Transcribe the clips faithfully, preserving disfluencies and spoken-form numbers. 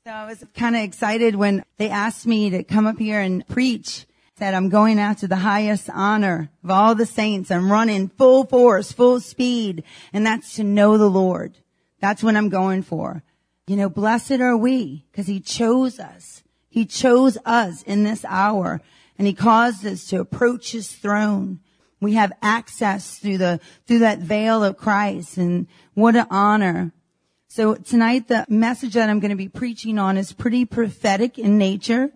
So I was kind of excited when they asked me to come up here and preach. Said I'm going after the highest honor of all the saints. I'm running full force, full speed, and that's to know the Lord. That's what I'm going for. You know, blessed are we, because he chose us. He chose us in this hour, and he caused us to approach his throne. We have access through the through that veil of Christ, and what an honor. So tonight, the message that I'm going to be preaching on is pretty prophetic in nature.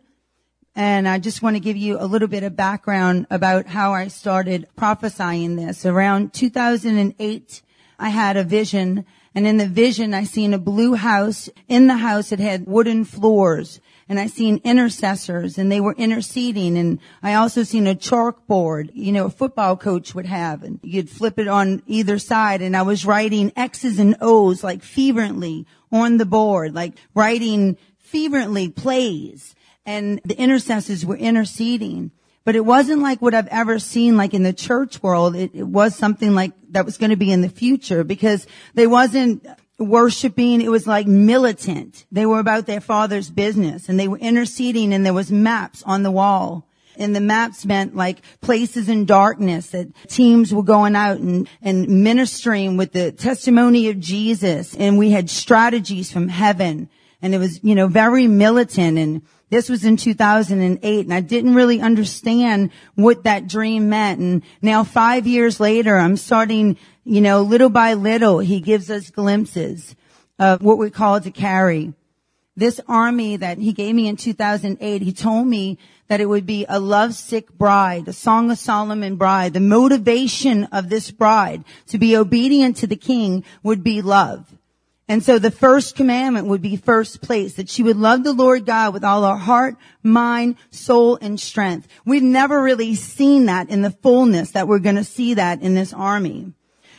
And I just want to give you a little bit of background about how I started prophesying this. Around two thousand eight, I had a vision. And in the vision, I seen a blue house. In the house, it had wooden floors. And I seen intercessors, and they were interceding. And I also seen a chalkboard, you know, a football coach would have. And you'd flip it on either side. And I was writing X's and O's, like fervently on the board, like writing fervently plays. And the intercessors were interceding. But it wasn't like what I've ever seen, like in the church world. It, it was something like that was going to be in the future, because they wasn't worshiping. It was like militant. They were about their Father's business, and they were interceding, and there was maps on the wall. And the maps meant like places in darkness that teams were going out and, and ministering with the testimony of Jesus. And we had strategies from heaven, and it was, you know, very militant. And this was in two thousand eight, and I didn't really understand what that dream meant. And now five years later, I'm starting, you know, little by little, he gives us glimpses of what we're called to carry. This army that he gave me in two thousand eight, he told me that it would be a lovesick bride, a Song of Solomon bride. The motivation of this bride to be obedient to the king would be love. And so the first commandment would be first place, that she would love the Lord God with all her heart, mind, soul, and strength. We've never really seen that in the fullness that we're going to see that in this army.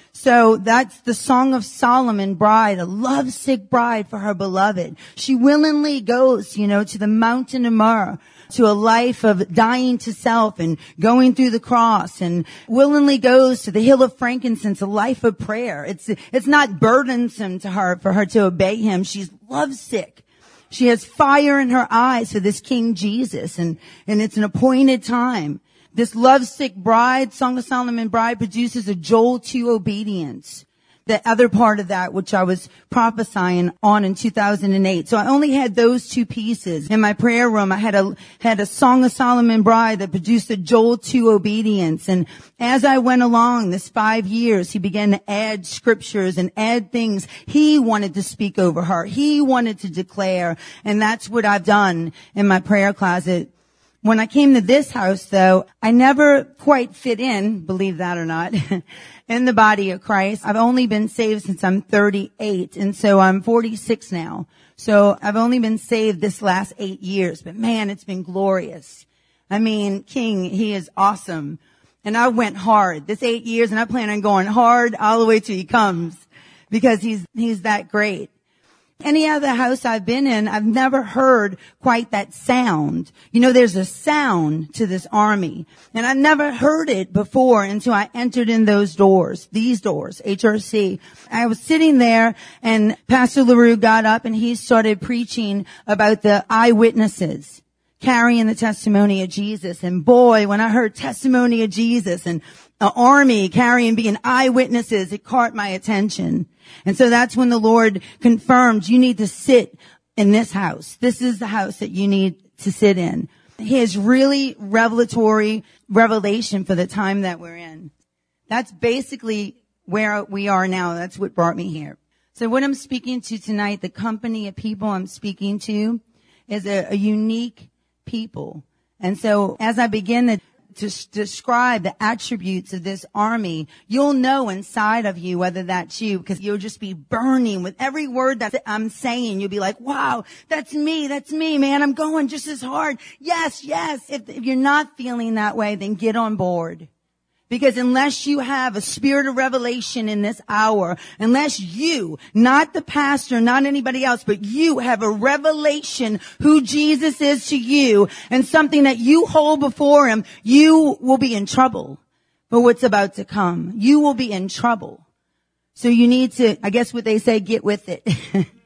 So that's the Song of Solomon bride, a lovesick bride for her beloved. She willingly goes, you know, to the mountain of myrrh, to a life of dying to self and going through the cross, and willingly goes to the hill of frankincense, a life of prayer. It's, it's not burdensome to her for her to obey him. She's lovesick. She has fire in her eyes for this King Jesus, and, and it's an appointed time. This lovesick bride, Song of Solomon bride, produces a Joel two obedience. The other part of that, which I was prophesying on in two thousand eight. So I only had those two pieces. In my prayer room, I had a, had a Song of Solomon bride that produced a Joel two obedience. And as I went along this five years, he began to add scriptures and add things he wanted to speak over her. He wanted to declare. And that's what I've done in my prayer closet. When I came to this house, though, I never quite fit in, believe that or not, in the body of Christ. I've only been saved since I'm thirty-eight, and so I'm forty-six now. So I've only been saved this last eight years, but man, it's been glorious. I mean, King, he is awesome. And I went hard this eight years, and I plan on going hard all the way till he comes, because he's, he's that great. Any other house I've been in, I've never heard quite that sound. You know, there's a sound to this army, and I've never heard it before until I entered in those doors, these doors, H R C. I was sitting there, and Pastor LaRue got up, and he started preaching about the eyewitnesses carrying the testimony of Jesus. And boy, when I heard testimony of Jesus and an army carrying, being eyewitnesses, it caught my attention. And so that's when the Lord confirmed, you need to sit in this house. This is the house that you need to sit in. He has really revelatory revelation for the time that we're in. That's basically where we are now. That's what brought me here. So what I'm speaking to tonight, the company of people I'm speaking to, is a, a unique people. And so as I begin to to s- describe the attributes of this army, you'll know inside of you whether that's you, because you'll just be burning with every word that I'm saying. You'll be like, wow, that's me. That's me, man. I'm going just as hard. Yes, yes. If, if you're not feeling that way, then get on board. Because unless you have a spirit of revelation in this hour, unless you, not the pastor, not anybody else, but you have a revelation who Jesus is to you and something that you hold before him, you will be in trouble for what's about to come. You will be in trouble. So you need to, I guess what they say, get with it.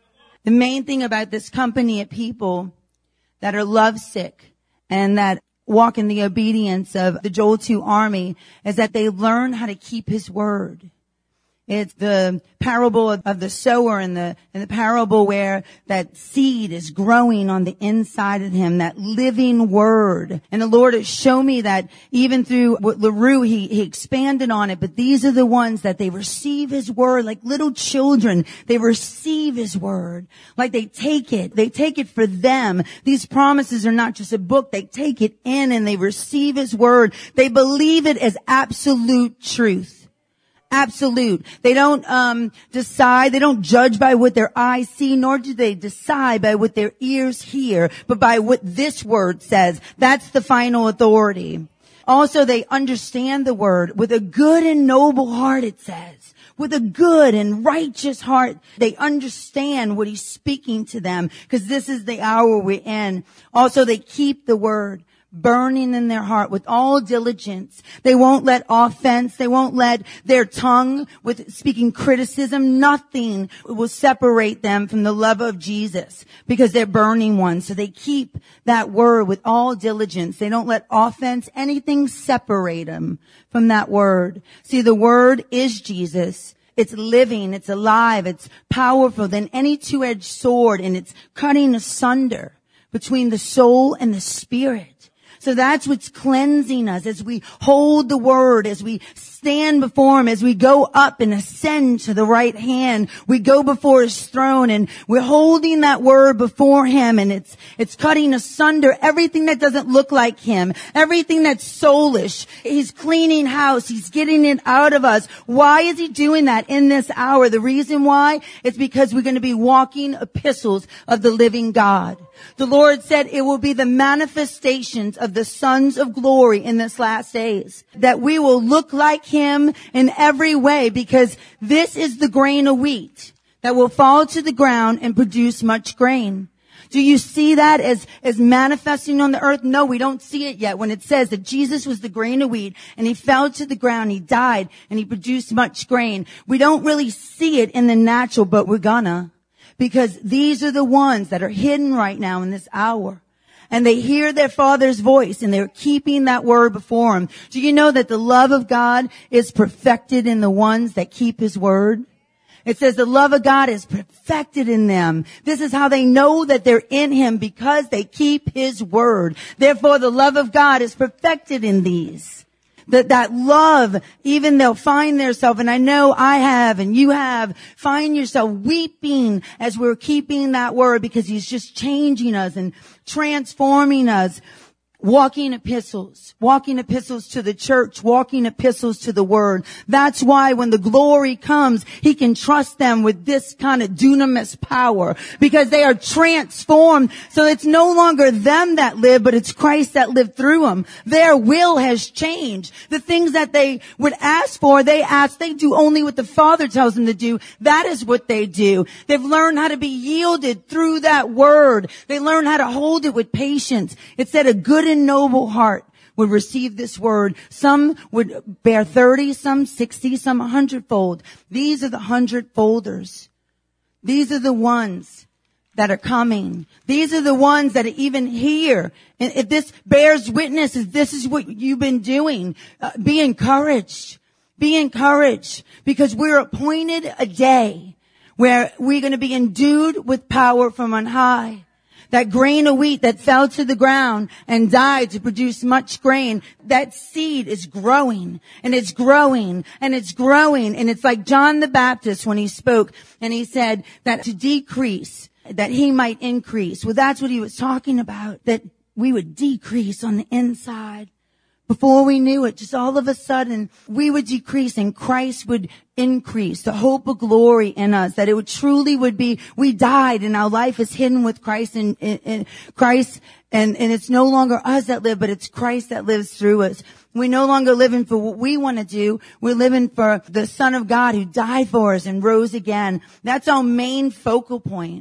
The main thing about this company of people that are lovesick and that walk in the obedience of the Joel two army is that they learn how to keep his word. It's the parable of, of the sower and the, and the parable where that seed is growing on the inside of him, that living word. And the Lord has shown me that even through LaRue, he, he expanded on it, but these are the ones that they receive his word like little children. They receive his word. Like they take it. They take it for them. These promises are not just a book. They take it in and they receive his word. They believe it as absolute truth. Absolute. They don't um decide, they don't judge by what their eyes see, nor do they decide by what their ears hear, but by what this word says. That's the final authority. Also, they understand the word with a good and noble heart, it says. With a good and righteous heart, they understand what he's speaking to them, because this is the hour we're in. Also, they keep the word burning in their heart with all diligence. They won't let offense, they won't let their tongue with speaking criticism, nothing will separate them from the love of Jesus, because they're burning ones. So they keep that word with all diligence. They don't let offense, anything separate them from that word. See, the word is Jesus. It's living, it's alive, it's powerful than any two-edged sword, and it's cutting asunder between the soul and the spirit. So that's what's cleansing us as we hold the word, as we stand before him, as we go up and ascend to the right hand. We go before his throne and we're holding that word before him, and it's, it's cutting asunder everything that doesn't look like him, everything that's soulish. He's cleaning house. He's getting it out of us. Why is he doing that in this hour? The reason why is because we're going to be walking epistles of the living God. The Lord said it will be the manifestations of the sons of glory in this last days, that we will look like him in every way, because this is the grain of wheat that will fall to the ground and produce much grain. Do you see that as, as manifesting on the earth? No, we don't see it yet. When it says that Jesus was the grain of wheat and he fell to the ground, he died and he produced much grain. We don't really see it in the natural, but we're gonna. Because these are the ones that are hidden right now in this hour. And they hear their Father's voice and they're keeping that word before him. Do you know that the love of God is perfected in the ones that keep his word? It says the love of God is perfected in them. This is how they know that they're in him, because they keep his word. Therefore, the love of God is perfected in these. That, that love, even they'll find themselves, and I know I have and you have, find yourself weeping as we're keeping that word, because he's just changing us and transforming us. Walking epistles, walking epistles to the church, walking epistles to the word. That's why when the glory comes, he can trust them with this kind of dunamis power, because they are transformed. So it's no longer them that live, but it's Christ that lived through them. Their will has changed. The things that they would ask for, they ask, they do only what the Father tells them to do. That is what they do. They've learned how to be yielded through that word. They learn how to hold it with patience. It said a good and noble heart would receive this word. Some would bear thirty, some sixty, some a hundredfold. These are the hundredfolders. These are the ones that are coming. These are the ones that are even here. And if this bears witness, if this is what you've been doing, uh, be encouraged. Be encouraged, because we're appointed a day where we're going to be endued with power from on high. That grain of wheat that fell to the ground and died to produce much grain, that seed is growing and it's growing and it's growing. And it's like John the Baptist when he spoke and he said that to decrease, that he might increase. Well, that's what he was talking about, that we would decrease on the inside. Before we knew it, just all of a sudden, we would decrease and Christ would increase. The hope of glory in us, that it would truly would be, we died and our life is hidden with Christ and, and, and Christ, and, and it's no longer us that live, but it's Christ that lives through us. We're no longer living for what we want to do. We're living for the Son of God who died for us and rose again. That's our main focal point.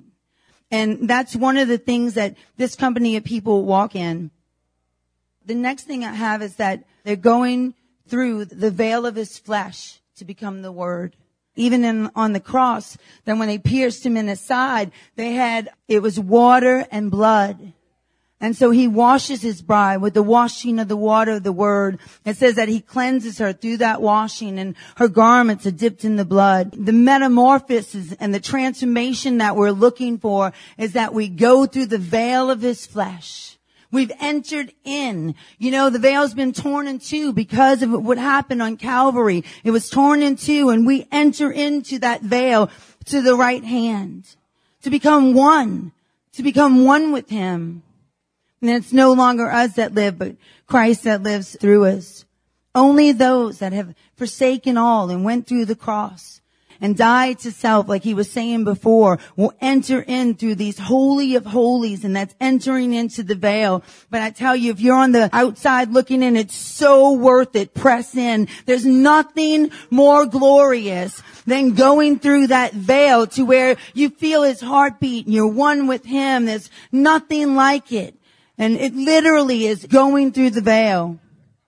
And that's one of the things that this company of people walk in. The next thing I have is that they're going through the veil of his flesh to become the word. even in, on the cross, then when they pierced him in the side, they had, it was water and blood. And so he washes his bride with the washing of the water of the word. It says that he cleanses her through that washing, and her garments are dipped in the blood. The metamorphosis and the transformation that we're looking for is that we go through the veil of his flesh. We've entered in. You know, the veil's been torn in two because of what happened on Calvary. It was torn in two, and we enter into that veil to the right hand, to become one, to become one with him. And it's no longer us that live, but Christ that lives through us. Only those that have forsaken all and went through the cross and died to self, like he was saying before, will enter in through these holy of holies, and that's entering into the veil. But I tell you, if you're on the outside looking in, it's so worth it. Press in. There's nothing more glorious than going through that veil to where you feel his heartbeat and you're one with him. There's nothing like it. And it literally is going through the veil.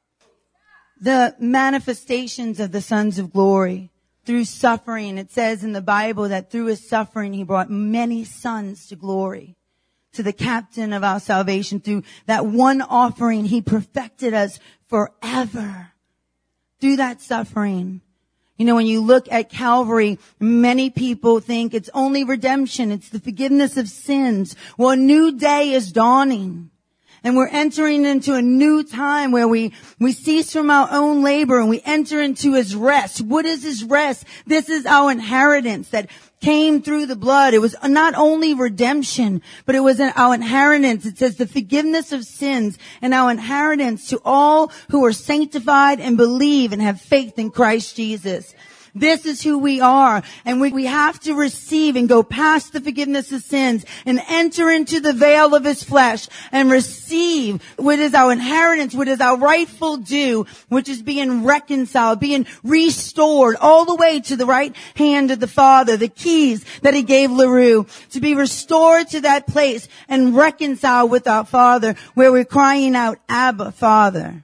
The manifestations of the sons of glory. Through suffering, it says in the Bible that through his suffering, he brought many sons to glory. To the captain of our salvation, through that one offering, he perfected us forever. Through that suffering. You know, when you look at Calvary, many people think it's only redemption. It's the forgiveness of sins. Well, a new day is dawning. And we're entering into a new time where we, we cease from our own labor and we enter into his rest. What is his rest? This is our inheritance that came through the blood. It was not only redemption, but it was our inheritance. It says the forgiveness of sins and our inheritance to all who are sanctified and believe and have faith in Christ Jesus. This is who we are, and we, we have to receive and go past the forgiveness of sins and enter into the veil of his flesh and receive what is our inheritance, what is our rightful due, which is being reconciled, being restored all the way to the right hand of the Father, the keys that he gave LaRue, to be restored to that place and reconciled with our Father, where we're crying out, Abba, Father.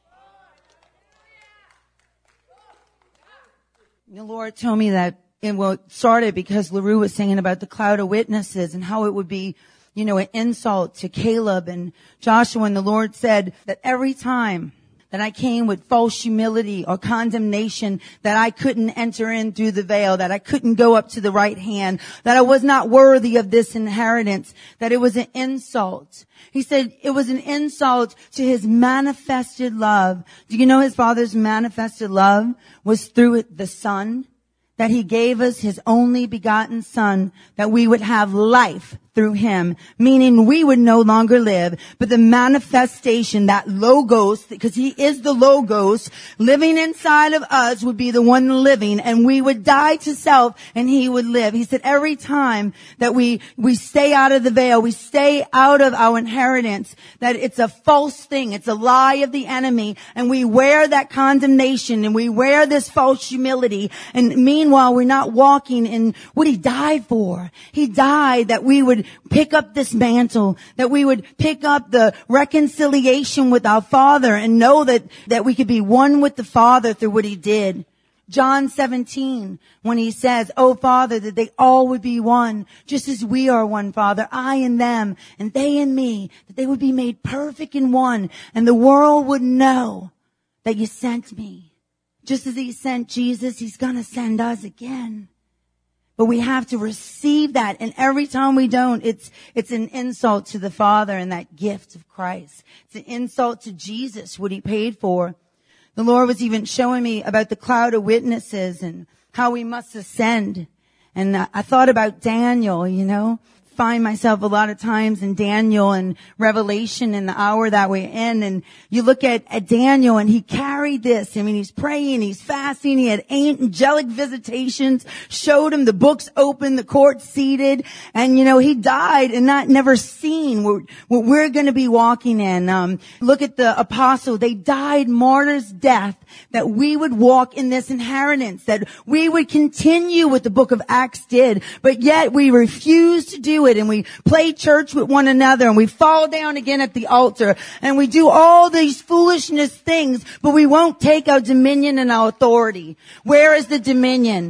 The Lord told me that, and well, it started because LaRue was saying about the cloud of witnesses and how it would be, you know, an insult to Caleb and Joshua. And the Lord said that every time that I came with false humility or condemnation, that I couldn't enter in through the veil, that I couldn't go up to the right hand, that I was not worthy of this inheritance, that it was an insult. He said it was an insult to his manifested love. Do you know his Father's manifested love was through the Son? That he gave us his only begotten Son, that we would have life through him, meaning we would no longer live, but the manifestation, that Logos, because he is the Logos, living inside of us would be the one living, and we would die to self and he would live. He said every time that we, we stay out of the veil, we stay out of our inheritance, that it's a false thing, it's a lie of the enemy, and we wear that condemnation and we wear this false humility, and meanwhile we're not walking in what he died for. He died that we would pick up this mantle, that we would pick up the reconciliation with our Father and know that, that we could be one with the Father through what he did. John seventeen, when he says, "Oh Father, that they all would be one, just as we are one, Father, I and them, and they and me, that they would be made perfect in one, and the world would know that you sent me." Just as he sent Jesus, he's gonna send us again. But we have to receive that. And every time we don't, it's, it's an insult to the Father and that gift of Christ. It's an insult to Jesus, what he paid for. The Lord was even showing me about the cloud of witnesses and how we must ascend. And I thought about Daniel, you know. Find myself a lot of times in Daniel and Revelation in the hour that we're in. And you look at, at Daniel and he carried this. I mean, he's praying, he's fasting, he had angelic visitations, showed him the books open, the court seated. And, you know, he died and not never seen what, what we're going to be walking in. Um, look at the apostle. They died martyr's death that we would walk in this inheritance, that we would continue what the book of Acts did. But yet we refuse to do it, and we play church with one another, and we fall down again at the altar, and we do all these foolishness things, but we won't take our dominion and our authority. Where is the dominion?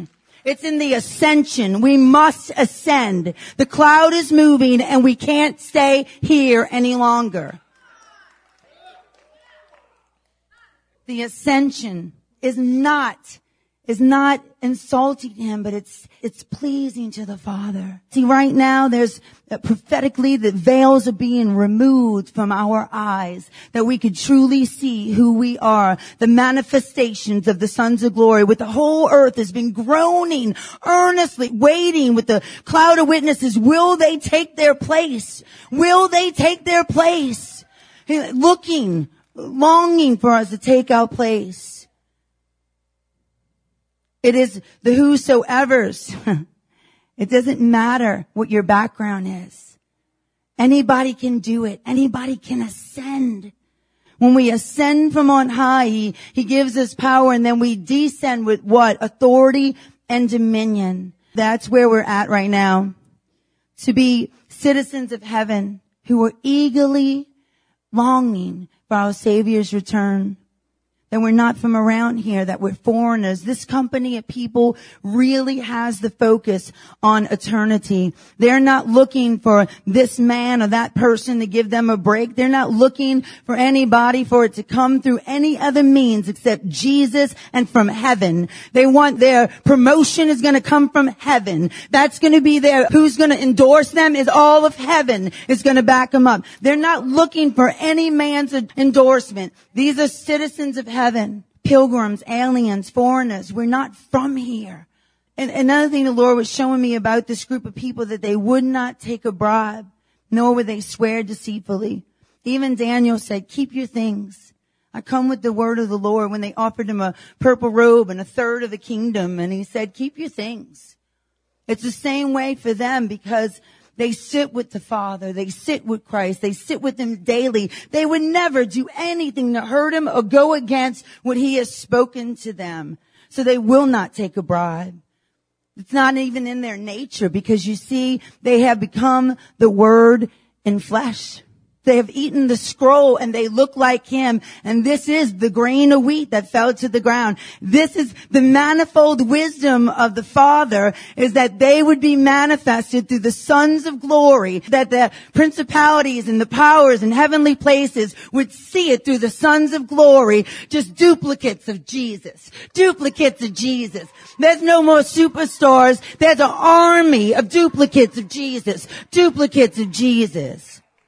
It's in the ascension. We must ascend. The cloud is moving and we can't stay here any longer. The ascension is not, is not insulting him, but it's, it's pleasing to the Father. See, right now there's uh, prophetically the veils are being removed from our eyes that we could truly see who we are. The manifestations of the sons of glory with the whole earth has been groaning, earnestly waiting with the cloud of witnesses. Will they take their place? Will they take their place? Looking, longing for us to take our place. It is the whosoever's. It doesn't matter what your background is. Anybody can do it. Anybody can ascend. When we ascend from on high, he, he gives us power, and then we descend with what? Authority and dominion. That's where we're at right now. To be citizens of heaven who are eagerly longing for our Savior's return. That we're not from around here, that we're foreigners. This company of people really has the focus on eternity. They're not looking for this man or that person to give them a break. They're not looking for anybody for it to come through any other means except Jesus and from heaven. They want their promotion is going to come from heaven. That's going to be their, who's going to endorse them is all of heaven is going to back them up. They're not looking for any man's endorsement. These are citizens of heaven. Heaven, pilgrims, aliens, foreigners. We're not from here. And another thing the Lord was showing me about this group of people, that they would not take a bribe, nor would they swear deceitfully. Even Daniel said, keep your things. I come with the word of the Lord when they offered him a purple robe and a third of the kingdom. And he said, keep your things. It's the same way for them, because they sit with the Father. They sit with Christ. They sit with him daily. They would never do anything to hurt him or go against what he has spoken to them. So they will not take a bribe. It's not even in their nature, because you see, they have become the Word in flesh. They have eaten the scroll and they look like him. And this is the grain of wheat that fell to the ground. This is the manifold wisdom of the Father, is that they would be manifested through the sons of glory, that the principalities and the powers in heavenly places would see it through the sons of glory, just duplicates of Jesus, duplicates of Jesus. There's no more superstars. There's an army of duplicates of Jesus, duplicates of Jesus.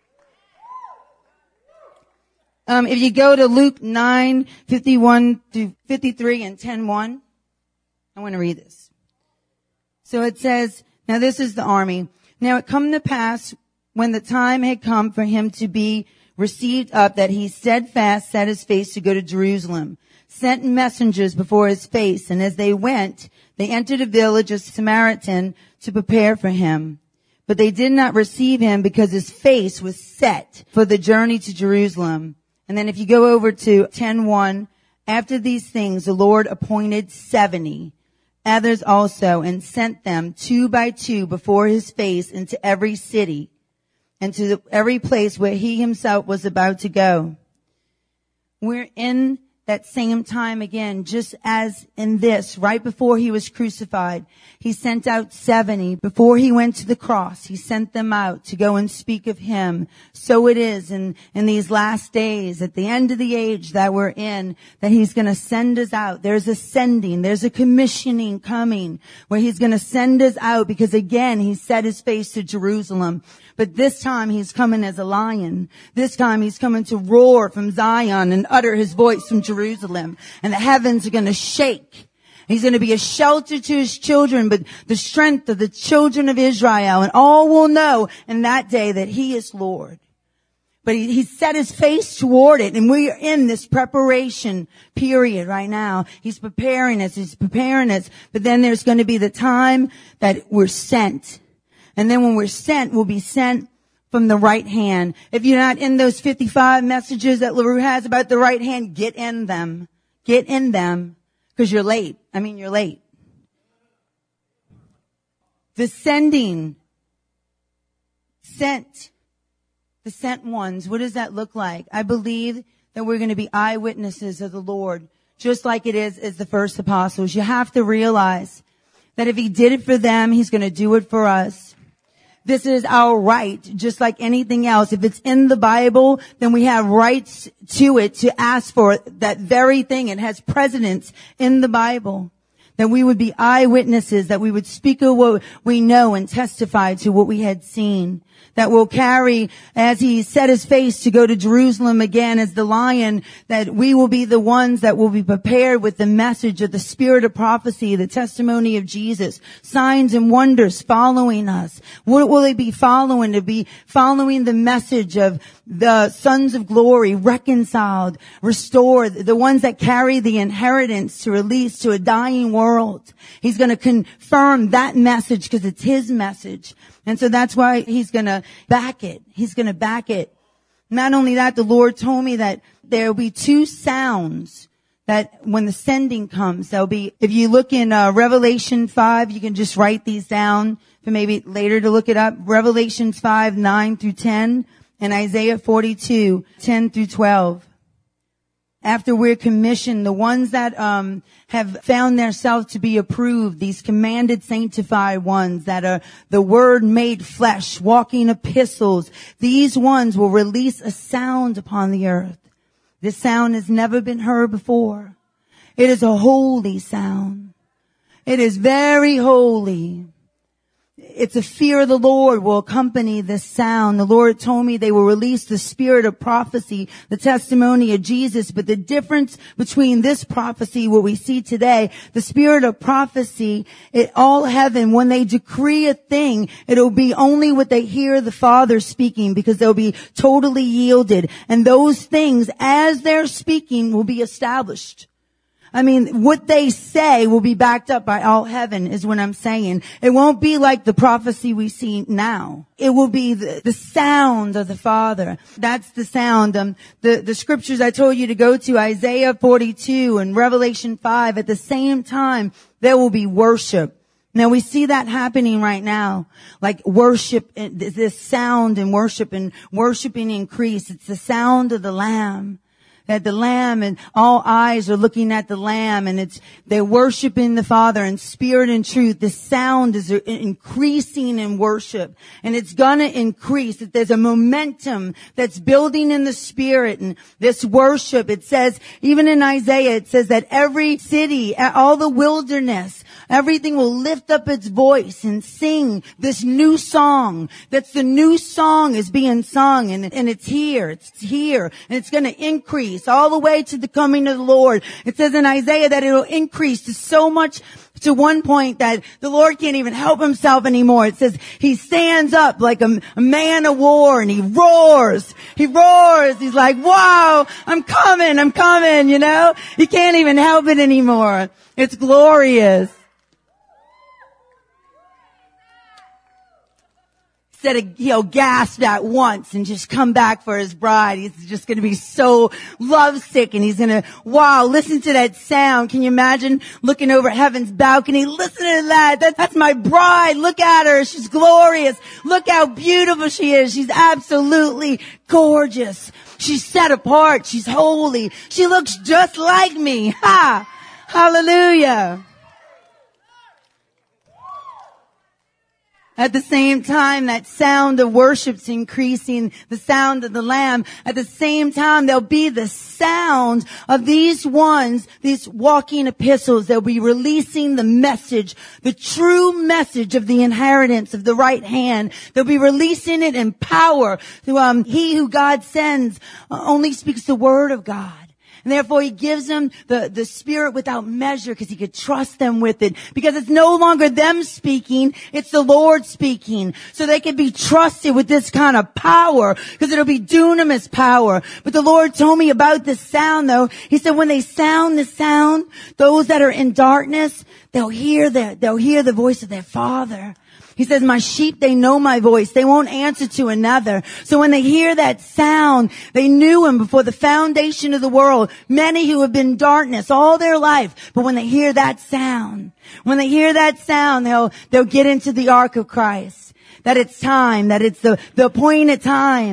Um, if you go to Luke nine, fifty-one through fifty-three and ten one, I want to read this. So it says, now this is the army. Now it come to pass when the time had come for him to be received up, that he steadfast set his face to go to Jerusalem, sent messengers before his face. And as they went, they entered a village of Samaritan to prepare for him. But they did not receive him, because his face was set for the journey to Jerusalem. And then if you go over to ten one, after these things, the Lord appointed seventy others also, and sent them two by two before his face into every city and to the, every place where he himself was about to go. We're in that same time again, just as in this, right before he was crucified, he sent out seventy. Before he went to the cross, he sent them out to go and speak of him. So it is in, in these last days, at the end of the age that we're in, that he's going to send us out. There's a sending, there's a commissioning coming, where he's going to send us out, because again, he set his face to Jerusalem. But this time he's coming as a lion. This time he's coming to roar from Zion and utter his voice from Jerusalem. And the heavens are going to shake. He's going to be a shelter to his children, but the strength of the children of Israel. And all will know in that day that he is Lord. But he, he set his face toward it. And we are in this preparation period right now. He's preparing us. He's preparing us. But then there's going to be the time that we're sent. And then when we're sent, we'll be sent from the right hand. If you're not in those fifty-five messages that LaRue has about the right hand, get in them. Get in them, because you're late. I mean, you're late. The sending, sent, the sent ones, what does that look like? I believe that we're going to be eyewitnesses of the Lord, just like it is as the first apostles. You have to realize That if he did it for them, he's going to do it for us. This is our right, just like anything else. If it's in the Bible, then we have rights to it, to ask for that very thing. It has precedence in the Bible. That we would be eyewitnesses, that we would speak of what we know and testify to what we had seen. That will carry, as he set his face to go to Jerusalem again as the lion, that we will be the ones that will be prepared with the message of the spirit of prophecy, the testimony of Jesus, signs and wonders following us. What will they be following? To be following the message of the sons of glory, reconciled, restored, the ones that carry the inheritance to release to a dying world. He's going to confirm that message because it's his message. And so that's why he's going to back it. He's going to back it. Not only that, the Lord told me that there will be two sounds that when the sending comes, there'll be, if you look in uh, Revelation five, you can just write these down for maybe later to look it up. Revelation five, nine through ten, and Isaiah forty-two, ten through twelve. After we're commissioned, the ones that um have found themselves to be approved, these commanded, sanctified ones that are the word made flesh, walking epistles, these ones will release a sound upon the earth. This sound has never been heard before. It is a holy sound. It is very holy. It's a fear of the Lord will accompany this sound. The Lord told me they will release the spirit of prophecy, the testimony of Jesus. But the difference between this prophecy, what we see today, the spirit of prophecy, it, all heaven, when they decree a thing, it'll be only what they hear the Father speaking, because they'll be totally yielded. And those things, as they're speaking, will be established. I mean, what they say will be backed up by all heaven is what I'm saying. It won't be like the prophecy we see now. It will be the, the sound of the Father. That's the sound. Um, the, the scriptures I told you to go to, Isaiah forty-two and Revelation five, at the same time, there will be worship. Now we see that happening right now, like worship, this sound and worship and worshiping increase. It's the sound of the Lamb. That the Lamb, and all eyes are looking at the Lamb, and it's, they're worshiping the Father in spirit and truth. The sound is increasing in worship, and it's gonna increase. That there's a momentum that's building in the spirit, and this worship, it says, even in Isaiah, it says that every city, all the wilderness, everything will lift up its voice and sing this new song. That's the new song is being sung, and, and it's here, it's here, and it's gonna increase all the way to the coming of the Lord. It says in Isaiah that it will increase to so much, to one point that the Lord can't even help himself anymore. It says he stands up like a, a man of war, and he roars. He roars. He's like, wow, I'm coming, I'm coming, you know? He can't even help it anymore. It's glorious. Instead of, he'll gasp at once and just come back for his bride. He's just going to be so lovesick, and he's going to, wow, listen to that sound. Can you imagine looking over heaven's balcony? Listen to that. that. That's my bride. Look at her. She's glorious. Look how beautiful she is. She's absolutely gorgeous. She's set apart. She's holy. She looks just like me. Ha! Hallelujah. At the same time, that sound of worship's increasing, the sound of the Lamb. At the same time, there'll be the sound of these ones, these walking epistles. They'll be releasing the message, the true message of the inheritance of the right hand. They'll be releasing it in power. Um, he who God sends only speaks the word of God. And therefore he gives them the, the spirit without measure, because he could trust them with it. Because it's no longer them speaking, it's the Lord speaking. So they can be trusted with this kind of power, because it'll be dunamis power. But the Lord told me about this sound though. He said when they sound the sound, those that are in darkness, they'll hear the, they'll hear the voice of their Father. He says, my sheep, they know my voice. They won't answer to another. So when they hear that sound, they knew him before the foundation of the world. Many who have been in darkness all their life. But when they hear that sound, when they hear that sound, they'll, they'll get into the ark of Christ. That it's time, that it's the, the appointed time.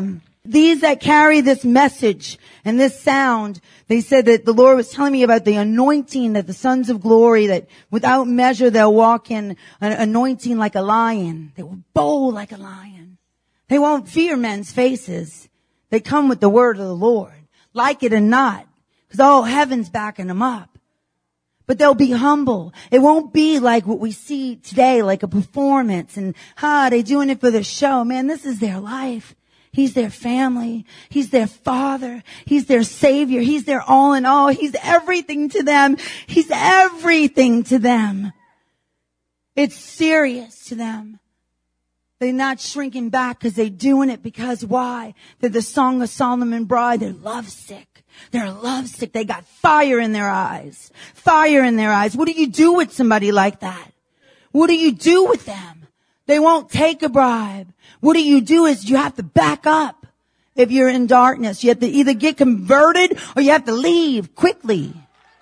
These that carry this message and this sound, they said that the Lord was telling me about the anointing that the sons of glory, that without measure they'll walk in an anointing like a lion. They will bold like a lion. They won't fear men's faces. They come with the word of the Lord, like it or not, because all heaven's backing them up. But they'll be humble. It won't be like what we see today, like a performance and, ha, they doing it for the show. Man, this is their life. He's their family. He's their father. He's their savior. He's their all in all. He's everything to them. He's everything to them. It's serious to them. They're not shrinking back because they're doing it because why? They're the Song of Solomon bride. They're lovesick. They're lovesick. They got fire in their eyes. Fire in their eyes. What do you do with somebody like that? What do you do with them? They won't take a bribe. What do you do is you have to back up. If you're in darkness, you have to either get converted or you have to leave quickly.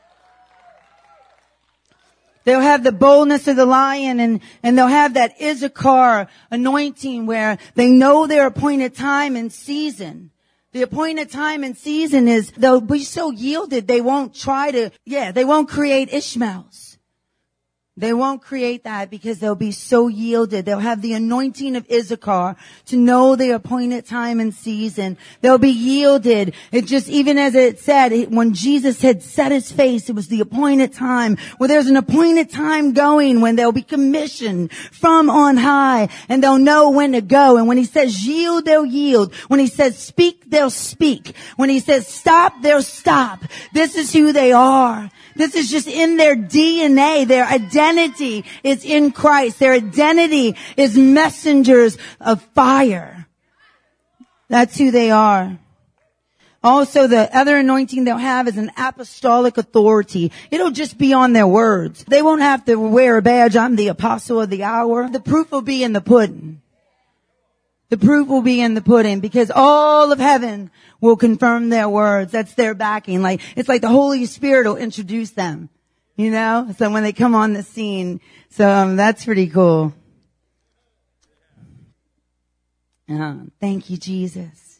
They'll have the boldness of the lion and, and they'll have that Issachar anointing where they know their appointed time and season. The appointed time and season is they'll be so yielded they won't try to, yeah, they won't create Ishmaels. They won't create that because they'll be so yielded. They'll have the anointing of Issachar to know their appointed time and season. They'll be yielded. It just, even as it said, when Jesus had set his face, it was the appointed time. Well, there's an appointed time going when they'll be commissioned from on high and they'll know when to go. And when he says yield, they'll yield. When he says speak, they'll speak. When he says stop, they'll stop. This is who they are. This is just in their D N A. Their identity is in Christ. Their identity is messengers of fire. That's who they are. Also, the other anointing they'll have is an apostolic authority. It'll just be on their words. They won't have to wear a badge. I'm the apostle of the hour. The proof will be in the pudding. The proof will be in the pudding because all of heaven will confirm their words. That's their backing. Like, it's like the Holy Spirit will introduce them, you know? So when they come on the scene. So, um, that's pretty cool. Uh, thank you, Jesus.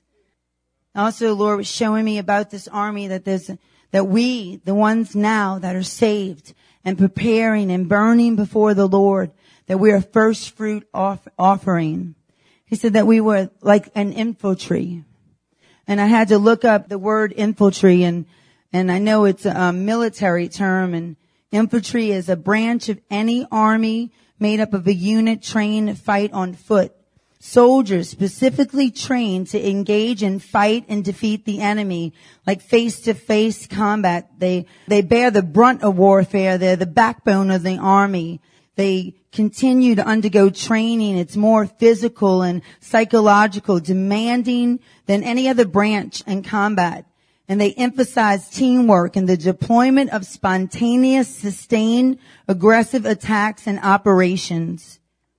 Also, the Lord was showing me about this army that there's, that we, the ones now that are saved and preparing and burning before the Lord, that we're a first fruit off, offering. He said that we were like an infantry. And I had to look up the word infantry and, and I know it's a military term and infantry is a branch of any army made up of a unit trained to fight on foot. Soldiers specifically trained to engage and fight and defeat the enemy, like face-to-face combat. They, they bear the brunt of warfare. They're the backbone of the army. They continue to undergo training. It's more physical and psychological, demanding than any other branch in combat. And they emphasize teamwork and the deployment of spontaneous, sustained, aggressive attacks and operations.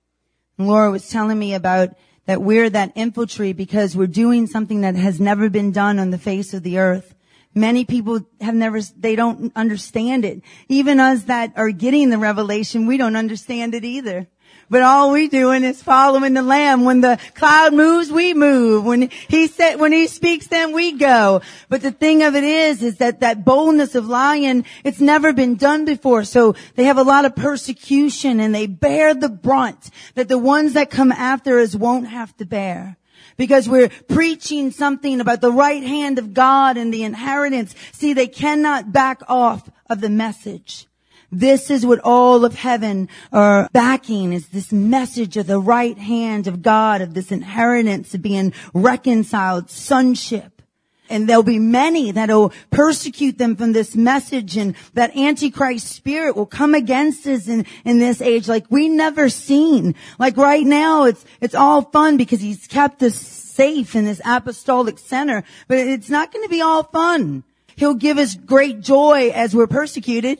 And Laura was telling me about that we're that infantry because we're doing something that has never been done on the face of the earth. Many people have never, they don't understand it. Even us that are getting the revelation, we don't understand it either. But all we doing is following the Lamb. When the cloud moves, we move. When he said, when he speaks, then we go. But the thing of it is, is that that boldness of lion, it's never been done before. So they have a lot of persecution and they bear the brunt that the ones that come after us won't have to bear. Because we're preaching something about the right hand of God and the inheritance. See, they cannot back off of the message. This is what all of heaven are backing, is this message of the right hand of God, of this inheritance, of being reconciled, sonship. And there'll be many that'll persecute them from this message, and that Antichrist spirit will come against us in, in this age like we never seen. Like right now, it's, it's all fun because he's kept us safe in this apostolic center, but it's not going to be all fun. He'll give us great joy as we're persecuted.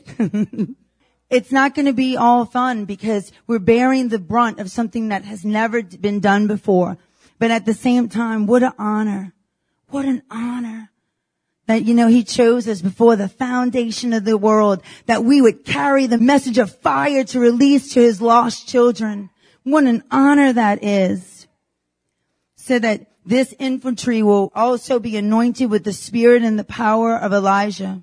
It's not going to be all fun because we're bearing the brunt of something that has never been done before. But at the same time, what an honor. What an honor that, you know, he chose us before the foundation of the world, that we would carry the message of fire to release to his lost children. What an honor that is. So that this infantry will also be anointed with the spirit and the power of Elijah.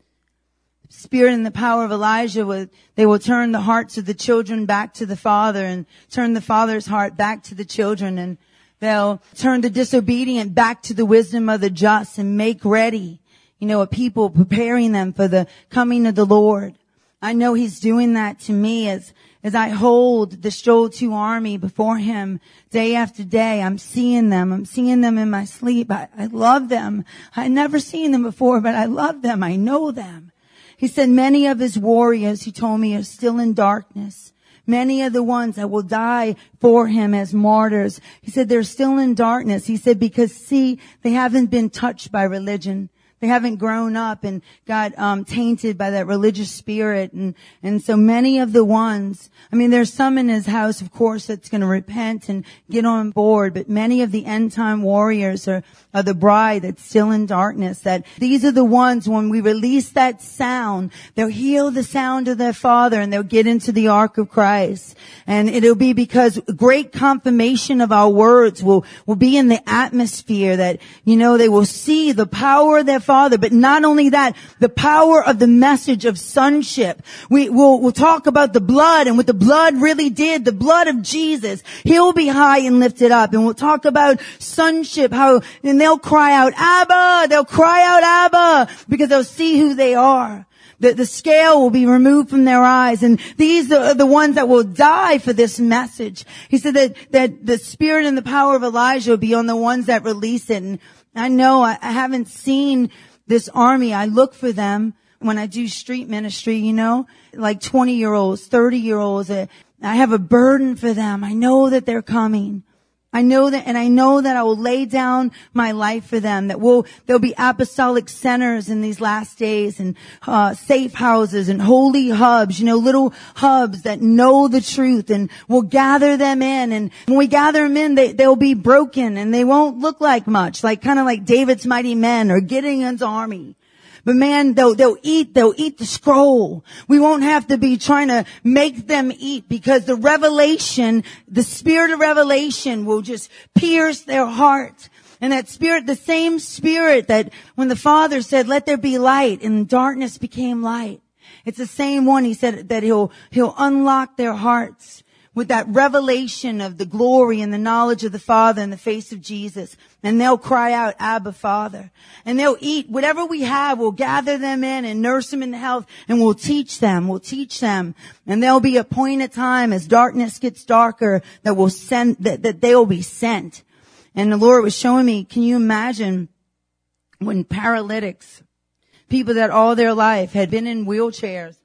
Spirit and the power of Elijah, will, they will turn the hearts of the children back to the father and turn the father's heart back to the children, and they'll turn the disobedient back to the wisdom of the just and make ready, you know, a people, preparing them for the coming of the Lord. I know he's doing that to me as, as I hold the Joel two army before him day after day. I'm seeing them. I'm seeing them in my sleep. I, I love them. I'd never seen them before, but I love them. I know them. He said many of his warriors, he told me, are still in darkness. Many of the ones that will die for him as martyrs. He said they're still in darkness. He said because, see, they haven't been touched by religion. They haven't grown up and got um tainted by that religious spirit. And and so many of the ones, I mean, there's some in his house, of course, that's going to repent and get on board. But many of the end time warriors are, are the bride that's still in darkness. That these are the ones, when we release that sound, they'll heal the sound of their father and they'll get into the ark of Christ. And it'll be because great confirmation of our words will, will be in the atmosphere, that, you know, they will see the power of their father. But not only that, the power of the message of sonship. We will we'll talk about the blood and what the blood really did, the blood of Jesus. He'll be high and lifted up. And we'll talk about sonship, how, and they'll cry out, Abba! They'll cry out, Abba! Because they'll see who they are. The, the scale will be removed from their eyes. And these are the ones that will die for this message. He said that, that the spirit and the power of Elijah will be on the ones that release it. And I know I, I haven't seen this army. I look for them when I do street ministry, you know, like twenty year olds, thirty year olds. I have a burden for them. I know that they're coming. I know that, and I know that I will lay down my life for them, that we'll, there'll be apostolic centers in these last days, and, uh, safe houses and holy hubs, you know, little hubs that know the truth, and we'll gather them in. And when we gather them in, they, they'll be broken and they won't look like much, like kind of like David's mighty men or Gideon's army. But man, they'll, they'll eat, they'll eat the scroll. We won't have to be trying to make them eat, because the revelation, the spirit of revelation will just pierce their heart. And that spirit, the same spirit that when the Father said, let there be light, and darkness became light. It's the same one. He said that he'll, he'll unlock their hearts with that revelation of the glory and the knowledge of the Father in the face of Jesus. And they'll cry out, Abba, Father. And they'll eat whatever we have. We'll gather them in and nurse them in health, and we'll teach them. We'll teach them. And there'll be a point in time as darkness gets darker that will send, that, that they'll be sent. And the Lord was showing me, can you imagine when paralytics, people that all their life had been in wheelchairs,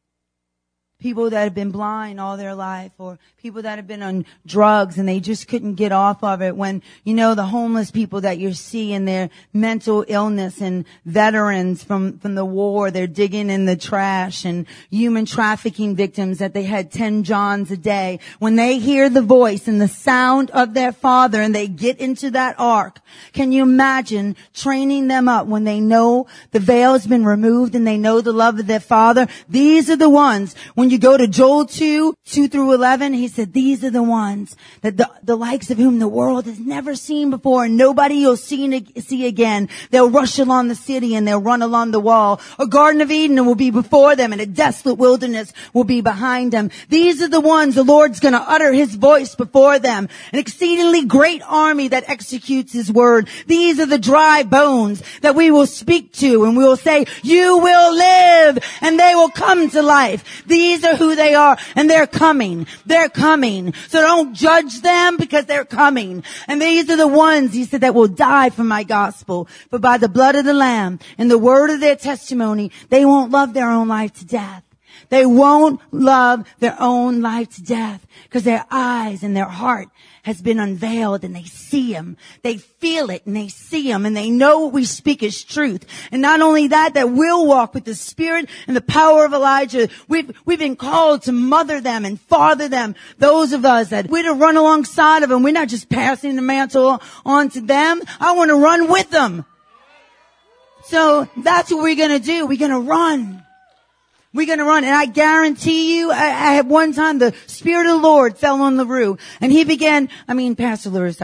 people that have been blind all their life, or people that have been on drugs and they just couldn't get off of it. When, you know, the homeless people that you see in their mental illness, and veterans from, from the war, they're digging in the trash, and human trafficking victims that they had ten Johns a day. When they hear the voice and the sound of their Father and they get into that ark, can you imagine training them up when they know the veil has been removed and they know the love of their Father? These are the ones, when you go to Joel two, two through eleven, he said, these are the ones that the, the likes of whom the world has never seen before, and nobody will see, see again. They'll rush along the city and they'll run along the wall. A Garden of Eden will be before them, and a desolate wilderness will be behind them. These are the ones the Lord's going to utter his voice before them. An exceedingly great army that executes his word. These are the dry bones that we will speak to, and we will say, you will live, and they will come to life. These are who they are, and they're coming. They're coming. So don't judge them, because they're coming. And these are the ones, he said, that will die for my gospel. But by the blood of the Lamb and the word of their testimony, they won't love their own life to death. They won't love their own life to death, because their eyes and their heart has been unveiled, and they see him. They feel it, and they see him, and they know what we speak is truth. And not only that, that we'll walk with the spirit and the power of Elijah. We've, we've been called to mother them and father them. Those of us that we're to run alongside of them. We're not just passing the mantle on to them. I want to run with them. So that's what we're going to do. We're going to run. We're going to run. And I guarantee you, I, I had one time the Spirit of the Lord fell on LaRue, and he began, I mean, Pastor LaRue, sorry.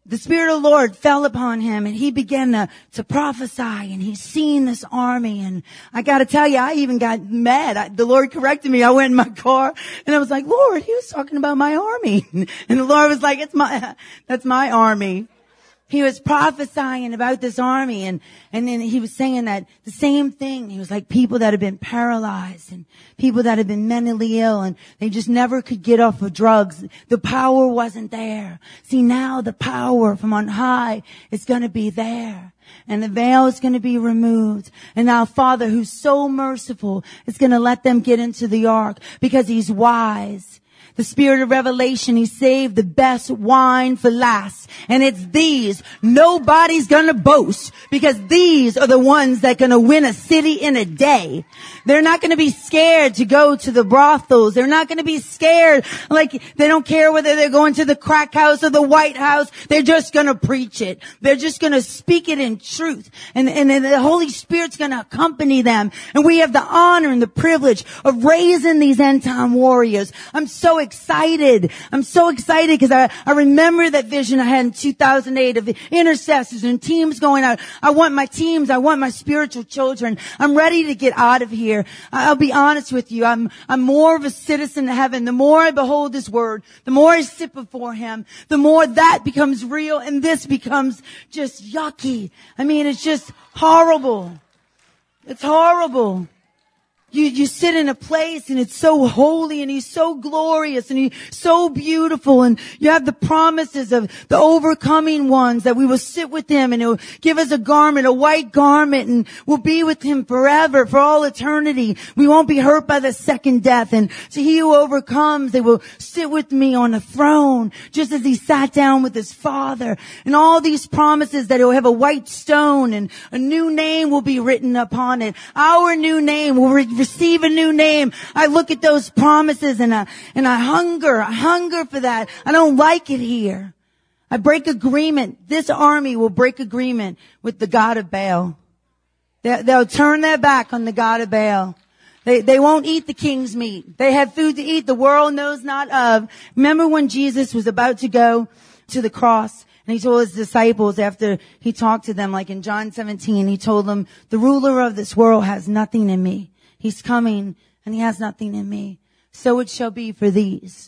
the Spirit of the Lord fell upon him and he began to, to prophesy and he's seen this army. And I got to tell you, I even got mad. I, the Lord corrected me. I went in my car and I was like, Lord, he was talking about my army. And the Lord was like, it's my, that's my army. He was prophesying about this army and, and then he was saying that the same thing. He was like people that have been paralyzed and people that have been mentally ill and they just never could get off of drugs. The power wasn't there. See, now the power from on high is going to be there and the veil is going to be removed. And now Father, who's so merciful, is going to let them get into the ark because he's wise. The Spirit of revelation, he saved the best wine for last. And it's these. Nobody's gonna boast because these are the ones that are gonna win a city in a day. They're not gonna be scared to go to the brothels. They're not gonna be scared like they don't care whether they're going to the crack house or the White House. They're just gonna preach it. They're just gonna speak it in truth. And, and, and the Holy Spirit's gonna accompany them. And we have the honor and the privilege of raising these end time warriors. I'm so excited. I'm so excited because I, I remember that vision I had in two thousand eight of the intercessors and teams going out. I want my teams. I want my spiritual children. I'm ready to get out of here. I'll be honest with you. I'm, I'm more of a citizen of heaven. The more I behold his word, the more I sit before him, the more that becomes real and this becomes just yucky. I mean, it's just horrible. It's horrible. You, you sit in a place and it's so holy and he's so glorious and he's so beautiful and you have the promises of the overcoming ones that we will sit with him and he'll give us a garment, a white garment, and we'll be with him forever, for all eternity. We won't be hurt by the second death. And to he who overcomes, they will sit with me on the throne just as he sat down with his Father. And all these promises that he'll have a white stone and a new name will be written upon it. Our new name will re- receive a new name. I look at those promises and I, and I hunger, I hunger for that. I don't like it here. I break agreement. This army will break agreement with the God of Baal. They, they'll turn their back on the God of Baal. They, they won't eat the king's meat. They have food to eat the world knows not of. Remember when Jesus was about to go to the cross? And he told his disciples after he talked to them, like in John seventeen, he told them, the ruler of this world has nothing in me. He's coming and he has nothing in me. So it shall be for these.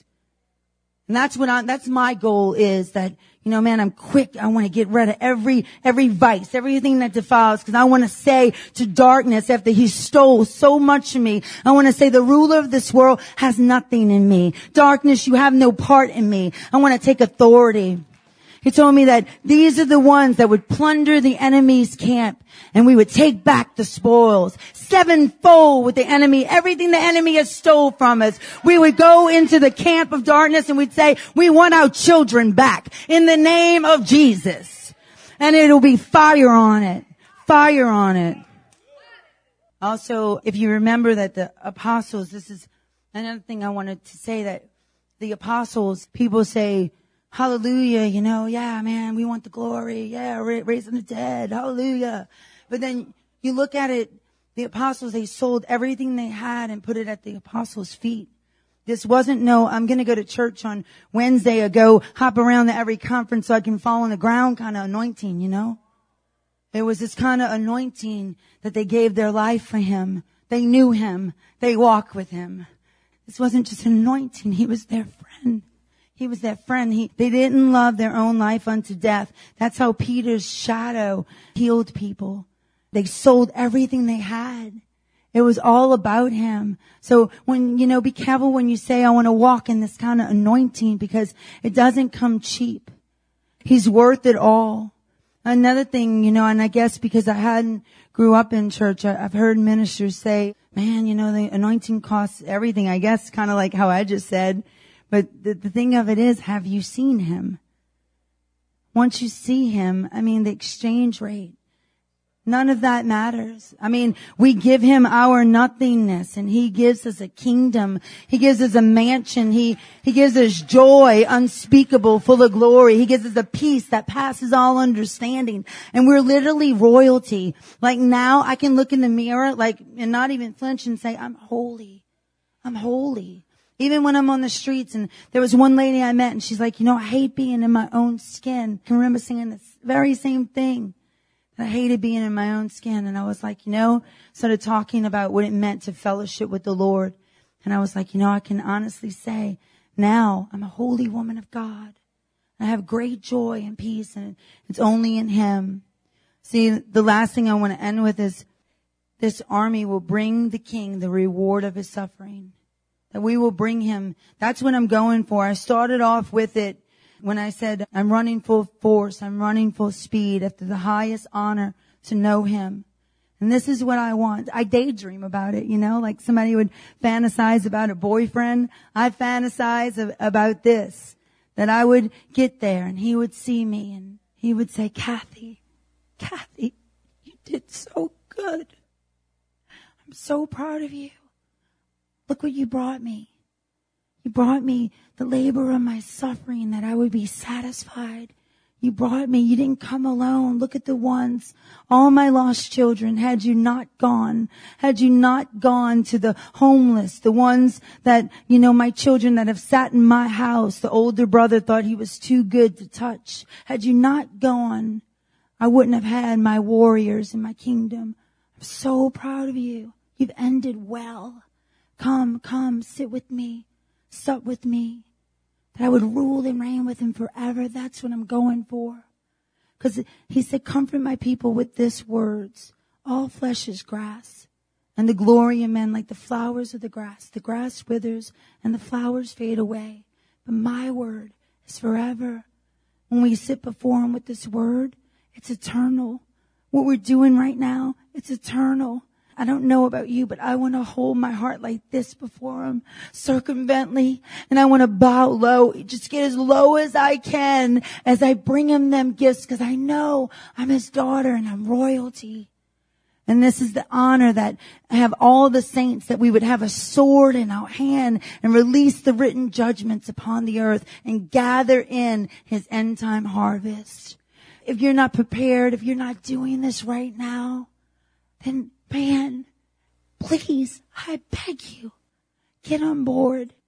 And that's what I, that's my goal is that, you know, man, I'm quick. I want to get rid of every, every vice, everything that defiles, because I want to say to darkness after he stole so much from me, I want to say the ruler of this world has nothing in me. Darkness, you have no part in me. I want to take authority. He told me that these are the ones that would plunder the enemy's camp and we would take back the spoils sevenfold with the enemy. Everything the enemy has stole from us. We would go into the camp of darkness and we'd say, we want our children back in the name of Jesus. And it'll be fire on it. Fire on it. Also, if you remember that the apostles, this is another thing I wanted to say, that the apostles, people say, hallelujah, you know, yeah, man, we want the glory. Yeah, raising the dead. Hallelujah. But then you look at it, the apostles, they sold everything they had and put it at the apostles' feet. This wasn't no, I'm going to go to church on Wednesday or go hop around to every conference so I can fall on the ground kind of anointing, you know. There was this kind of anointing that they gave their life for him. They knew him. They walked with him. This wasn't just an anointing. He was their friend. He was their friend. He, they didn't love their own life unto death. That's how Peter's shadow healed people. They sold everything they had. It was all about him. So when, you know, be careful when you say, I want to walk in this kind of anointing, because it doesn't come cheap. He's worth it all. Another thing, you know, and I guess because I hadn't grew up in church, I, I've heard ministers say, man, you know, the anointing costs everything. I guess kind of like how I just said. But the, the thing of it is, have you seen him? Once you see him, I mean, the exchange rate, none of that matters. I mean, we give him our nothingness and he gives us a kingdom. He gives us a mansion. He, he gives us joy unspeakable, full of glory. He gives us a peace that passes all understanding. And we're literally royalty. Like now I can look in the mirror, like, and not even flinch and say, I'm holy. I'm holy. Even when I'm on the streets, and there was one lady I met and she's like, you know, I hate being in my own skin. I can remember singing this very same thing. I hated being in my own skin. And I was like, you know, started talking about what it meant to fellowship with the Lord. And I was like, you know, I can honestly say now I'm a holy woman of God. I have great joy and peace, and it's only in Him. See, the last thing I want to end with is this army will bring the King the reward of his suffering. That we will bring Him. That's what I'm going for. I started off with it when I said, I'm running full force. I'm running full speed after the highest honor to know Him. And this is what I want. I daydream about it, you know, like somebody would fantasize about a boyfriend. I fantasize of, about this, that I would get there and he would see me and he would say, Kathy, Kathy, you did so good. I'm so proud of you. Look what you brought me. You brought me the labor of my suffering, that I would be satisfied. You brought me. You didn't come alone. Look at the ones, all my lost children. Had you not gone, had you not gone to the homeless, the ones that, you know, my children that have sat in my house, the older brother thought he was too good to touch. Had you not gone, I wouldn't have had my warriors in my kingdom. I'm so proud of you. You've ended well. Come, come, sit with me, sup with me, that I would rule and reign with Him forever. That's what I'm going for. Because He said, comfort my people with this words. All flesh is grass, and the glory of men like the flowers of the grass. The grass withers and the flowers fade away, but my word is forever. When we sit before Him with this word, it's eternal. What we're doing right now, it's eternal. I don't know about you, but I want to hold my heart like this before Him, circumvently, and I want to bow low, just get as low as I can as I bring Him them gifts, because I know I'm His daughter and I'm royalty. And this is the honor that I have all the saints, that we would have a sword in our hand and release the written judgments upon the earth and gather in His end time harvest. If you're not prepared, if you're not doing this right now, then man, please, I beg you, get on board.